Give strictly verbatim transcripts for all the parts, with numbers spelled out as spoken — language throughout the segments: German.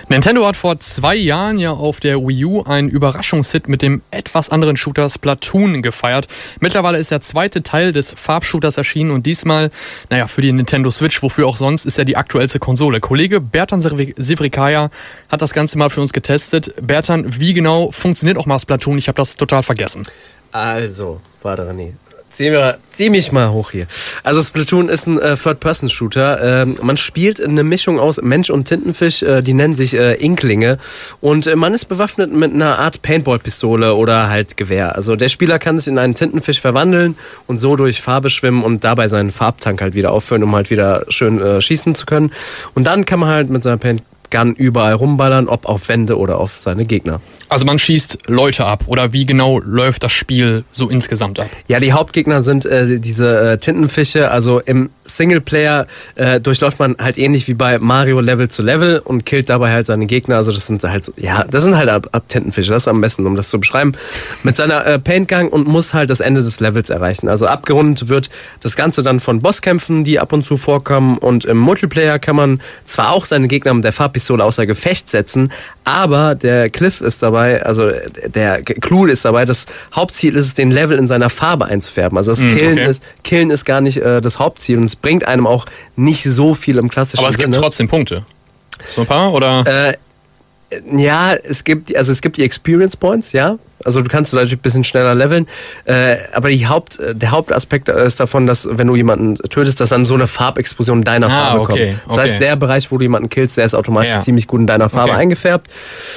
Nintendo hat vor zwei Jahren ja auf der Wii U einen Überraschungshit mit dem etwas anderen Shooter Splatoon gefeiert. Mittlerweile ist der zweite Teil des Farbshooters erschienen und diesmal, naja, für die Nintendo Switch, wofür auch sonst, ist ja die aktuellste Konsole. Kollege Bertan Sivrikaya hat das Ganze mal für uns getestet. Bertan, wie genau funktioniert auch mal Splatoon? Ich habe das total vergessen. Also, warte René. Zieh, mir, zieh mich mal hoch hier. Also Splatoon ist ein äh, Third-Person-Shooter. Ähm, man spielt eine Mischung aus Mensch und Tintenfisch, äh, die nennen sich äh, Inklinge. Und äh, man ist bewaffnet mit einer Art Paintball-Pistole oder halt Gewehr. Also der Spieler kann sich in einen Tintenfisch verwandeln und so durch Farbe schwimmen und dabei seinen Farbtank halt wieder auffüllen, um halt wieder schön äh, schießen zu können. Und dann kann man halt mit seiner Paint Gun überall rumballern, ob auf Wände oder auf seine Gegner. Also man schießt Leute ab, oder wie genau läuft das Spiel so insgesamt ab? Ja, die Hauptgegner sind äh, diese äh, Tintenfische. Also im Singleplayer äh, durchläuft man halt ähnlich wie bei Mario Level zu Level und killt dabei halt seine Gegner. Also das sind halt so, ja, das sind halt ab, ab Tintenfische. Das ist am besten, um das zu beschreiben. Mit seiner äh, Paintgang und muss halt das Ende des Levels erreichen. Also abgerundet wird das Ganze dann von Bosskämpfen, die ab und zu vorkommen. Und im Multiplayer kann man zwar auch seine Gegner mit der Farbpistole außer Gefecht setzen, aber der Cliff ist dabei, also der Clou ist dabei, das Hauptziel ist es, den Level in seiner Farbe einzufärben. Also das mm, Killen, okay. ist, Killen ist gar nicht äh, das Hauptziel und es bringt einem auch nicht so viel im klassischen Sinne. Aber es Sinne. gibt trotzdem Punkte. So ein paar, oder? Äh, ja, es gibt, also es gibt die Experience Points, ja. Also du kannst natürlich ein bisschen schneller leveln, äh, aber die Haupt, der Hauptaspekt ist davon, dass wenn du jemanden tötest, dass dann so eine Farbexplosion deiner ah, Farbe okay, kommt. Das okay. heißt, der Bereich, wo du jemanden killst, der ist automatisch ja. ziemlich gut in deiner Farbe okay. eingefärbt.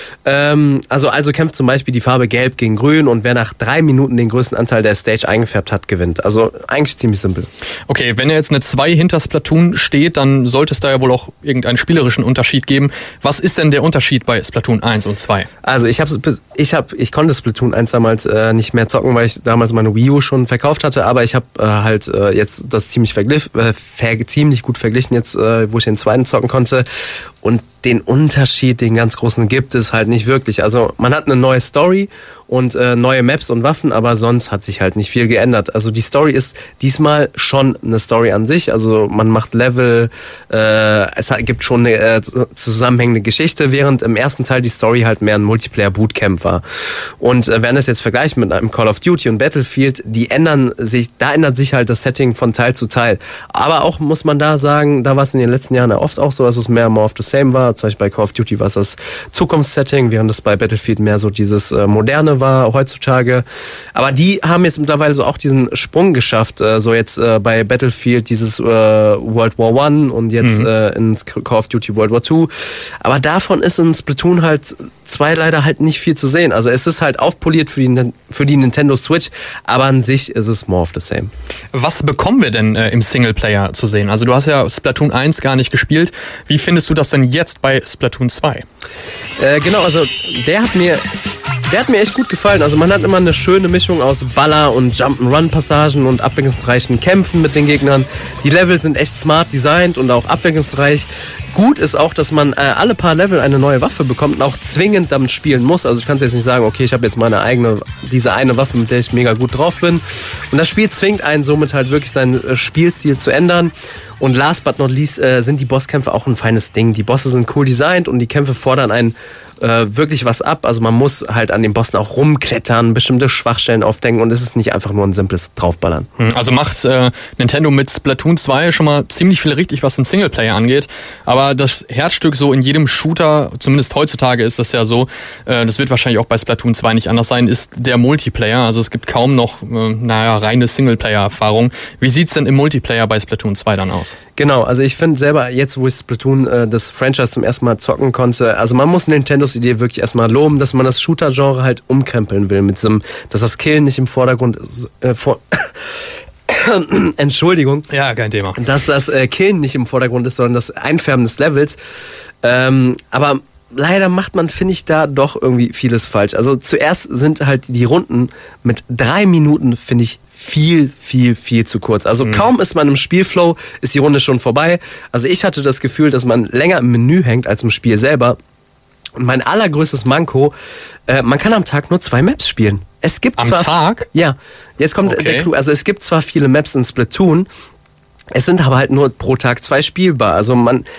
Ähm, also, also kämpft zum Beispiel die Farbe Gelb gegen Grün und wer nach drei Minuten den größten Anteil der Stage eingefärbt hat, gewinnt. Also eigentlich ziemlich simpel. Okay, wenn ja jetzt eine zwei hinter Splatoon steht, dann sollte es da ja wohl auch irgendeinen spielerischen Unterschied geben. Was ist denn der Unterschied bei Splatoon eins und zwei? Also ich habe, ich habe, ich konnte Splatoon eins damals äh, nicht mehr zocken, weil ich damals meine Wii U schon verkauft hatte, aber ich habe äh, halt äh, jetzt das ziemlich verglich, äh, ver- ziemlich gut verglichen jetzt, äh, wo ich den zweiten zocken konnte. Und den Unterschied, den ganz großen, gibt es halt nicht wirklich. Also man hat eine neue Story und äh, neue Maps und Waffen, aber sonst hat sich halt nicht viel geändert. Also die Story ist diesmal schon eine Story an sich. Also man macht Level, äh, es gibt schon eine äh, zusammenhängende Geschichte, während im ersten Teil die Story halt mehr ein Multiplayer-Bootcamp war. Und äh, wenn es jetzt vergleicht mit einem Call of Duty und Battlefield, die ändern sich, da ändert sich halt das Setting von Teil zu Teil. Aber auch muss man da sagen, da war es in den letzten Jahren ja oft auch so, dass es mehr more of the same war. Zum Beispiel bei Call of Duty war es das Zukunftssetting, während es bei Battlefield mehr so dieses äh, moderne war heutzutage. Aber die haben jetzt mittlerweile so auch diesen Sprung geschafft. Äh, so jetzt äh, bei Battlefield dieses äh, World War One und jetzt mhm. äh, in Call of Duty World War Two. Aber davon ist in Splatoon halt zwei leider halt nicht viel zu sehen. Also es ist halt aufpoliert für die, für die Nintendo Switch, aber an sich ist es more of the same. Was bekommen wir denn äh, im Singleplayer zu sehen? Also du hast ja Splatoon eins gar nicht gespielt. Wie findest du das denn jetzt bei Splatoon zwei? Äh, genau, also der hat mir... Der hat mir echt gut gefallen. Also man hat immer eine schöne Mischung aus Baller- und Jump'n'Run-Passagen und abwechslungsreichen Kämpfen mit den Gegnern. Die Level sind echt smart designt und auch abwechslungsreich. Gut ist auch, dass man äh, alle paar Level eine neue Waffe bekommt und auch zwingend damit spielen muss. Also ich kann jetzt nicht sagen, okay, ich habe jetzt meine eigene, diese eine Waffe, mit der ich mega gut drauf bin. Und das Spiel zwingt einen somit halt wirklich seinen äh, Spielstil zu ändern. Und last but not least äh, sind die Bosskämpfe auch ein feines Ding. Die Bosse sind cool designt und die Kämpfe fordern einen äh, wirklich was ab. Also man muss halt an den Bossen auch rumklettern, bestimmte Schwachstellen aufdecken und es ist nicht einfach nur ein simples Draufballern. Also macht äh, Nintendo mit Splatoon zwei schon mal ziemlich viel richtig, was den Singleplayer angeht. Aber das Herzstück so in jedem Shooter, zumindest heutzutage ist das ja so, äh, das wird wahrscheinlich auch bei Splatoon zwei nicht anders sein, ist der Multiplayer. Also es gibt kaum noch, äh, naja, reine Singleplayer-Erfahrung. Wie sieht's denn im Multiplayer bei Splatoon zwei dann aus? Genau, also ich finde selber, jetzt wo ich Splatoon, äh, das Franchise zum ersten Mal zocken konnte, also man muss Nintendos Idee wirklich erstmal loben, dass man das Shooter-Genre halt umkrempeln will, mit diesem, dass das Killen nicht im Vordergrund ist, äh, vor Entschuldigung. Ja, kein Thema. Dass das äh, Killen nicht im Vordergrund ist, sondern das Einfärben des Levels. Ähm, aber leider macht man, finde ich, da doch irgendwie vieles falsch. Also zuerst sind halt die Runden mit drei Minuten, finde ich, viel, viel, viel zu kurz. Also mhm. kaum ist man im Spielflow, ist die Runde schon vorbei. Also ich hatte das Gefühl, dass man länger im Menü hängt als im Spiel selber. Und mein allergrößtes Manko, äh, man kann am Tag nur zwei Maps spielen. Es gibt am zwar, Tag? Ja, jetzt kommt okay. der Clou. Also es gibt zwar viele Maps in Splatoon, es sind aber halt nur pro Tag zwei spielbar. Also man...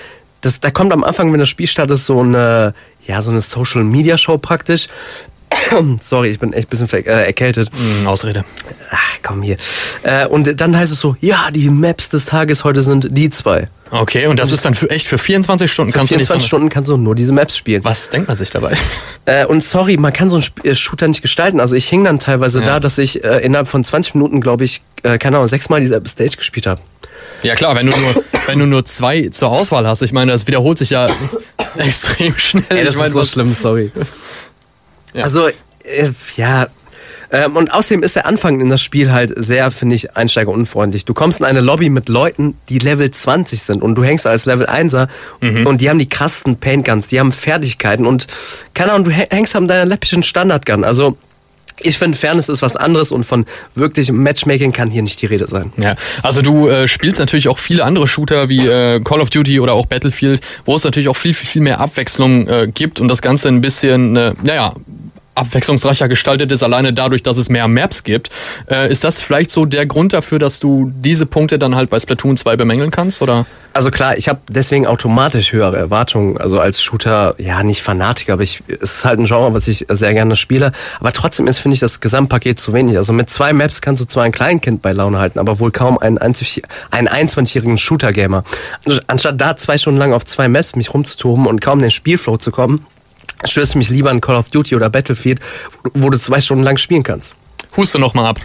das, da kommt am Anfang, wenn das Spiel startet, so eine, ja, so eine Social-Media-Show praktisch. Sorry, ich bin echt ein bisschen ver- äh, erkältet. Mm, Ausrede. Ach, komm hier. Äh, und dann heißt es so, ja, die Maps des Tages heute sind die zwei. Okay, und das ist dann für echt für vierundzwanzig Stunden Für kannst vierundzwanzig du nicht Stunden kannst du nur diese Maps spielen. Was denkt man sich dabei? Äh, und sorry, man kann so einen Sp- äh, Shooter nicht gestalten. Also ich hing dann teilweise Ja. da, dass ich äh, innerhalb von zwanzig Minuten, glaube ich, äh, keine Ahnung, sechsmal dieselbe Stage gespielt habe. Ja klar, wenn du nur wenn du nur zwei zur Auswahl hast, ich meine, das wiederholt sich ja extrem schnell. Ey, das ich meine, ist so was- schlimm, sorry. Ja. Also, äh, ja. Ähm, und außerdem ist der Anfang in das Spiel halt sehr, finde ich, einsteigerunfreundlich. Du kommst in eine Lobby mit Leuten, die Level zwanzig sind und du hängst als Level einser Mhm. und die haben die krassesten Paintguns, die haben Fertigkeiten und keine Ahnung, du hängst an deiner läppischen Standardgun. Also, ich finde, Fairness ist was anderes und von wirklichem Matchmaking kann hier nicht die Rede sein. Ja, also du äh, spielst natürlich auch viele andere Shooter wie äh, Call of Duty oder auch Battlefield, wo es natürlich auch viel, viel, viel mehr Abwechslung äh, gibt und das Ganze ein bisschen, äh, naja, abwechslungsreicher gestaltet ist, alleine dadurch, dass es mehr Maps gibt. Äh, ist das vielleicht so der Grund dafür, dass du diese Punkte dann halt bei Splatoon zwei bemängeln kannst, oder? Also klar, ich habe deswegen automatisch höhere Erwartungen. Also als Shooter, ja, nicht Fanatiker, aber ich, es ist halt ein Genre, was ich sehr gerne spiele. Aber trotzdem ist, finde ich, das Gesamtpaket zu wenig. Also mit zwei Maps kannst du zwar ein Kleinkind bei Laune halten, aber wohl kaum einen, einzig, einen einundzwanzigjährigen Shooter-Gamer. Anstatt da zwei Stunden lang auf zwei Maps mich rumzutoben und kaum in den Spielflow zu kommen, stößt mich lieber in Call of Duty oder Battlefield, wo du zwei Stunden lang spielen kannst. Huste noch mal ab.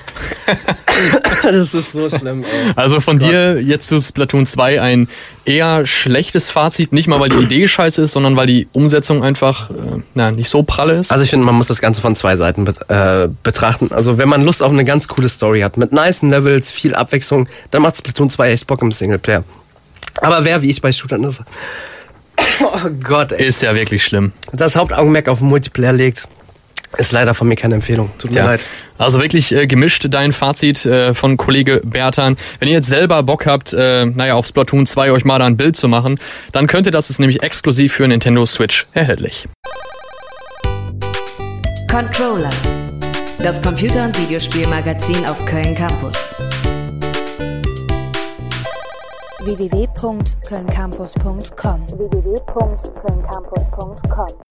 Das ist so schlimm, ey. Also von dir jetzt zu Splatoon zwei ein eher schlechtes Fazit, nicht mal weil die Idee scheiße ist, sondern weil die Umsetzung einfach äh, na, nicht so pralle ist. Also ich finde, man muss das Ganze von zwei Seiten bet- äh, betrachten. Also wenn man Lust auf eine ganz coole Story hat, mit nicen Levels, viel Abwechslung, dann macht Splatoon zwei echt Bock im Singleplayer. Aber wer, wie ich bei Shootern ist, oh Gott, ey, Ist ja wirklich schlimm. das Hauptaugenmerk auf den Multiplayer legt, ist leider von mir keine Empfehlung. Tut mir Ja. leid. Also wirklich äh, gemischt dein Fazit äh, von Kollege Bertan. Wenn ihr jetzt selber Bock habt, äh, naja, auf Splatoon zwei euch mal da ein Bild zu machen, dann könnt ihr das, ist nämlich exklusiv für Nintendo Switch erhältlich. Controller, das Computer- und Videospielmagazin auf Köln Campus. w w w punkt köln campus punkt com w w w punkt köln campus punkt com